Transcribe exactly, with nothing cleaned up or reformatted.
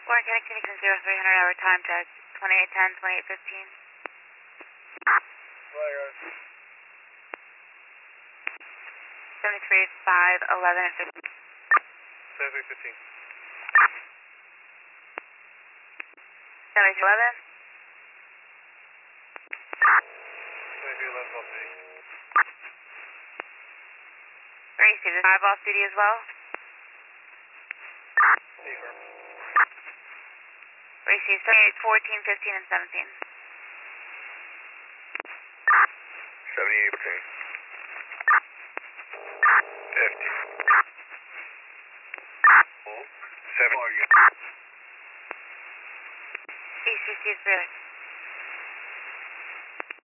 four, connecting to zero three hundred hour time check, twenty-eight ten, twenty-eight fifteen. seventy-three five, eleven, and fifteen. seventy-three fifteen. seventy-two eleven. seventy-three eleven off city. Receive the five off city as well. Affirm. Receive seventy-eight fourteen, fifteen, and seventeen. seventy-eight fourteen. fifty. seven. E C C is good.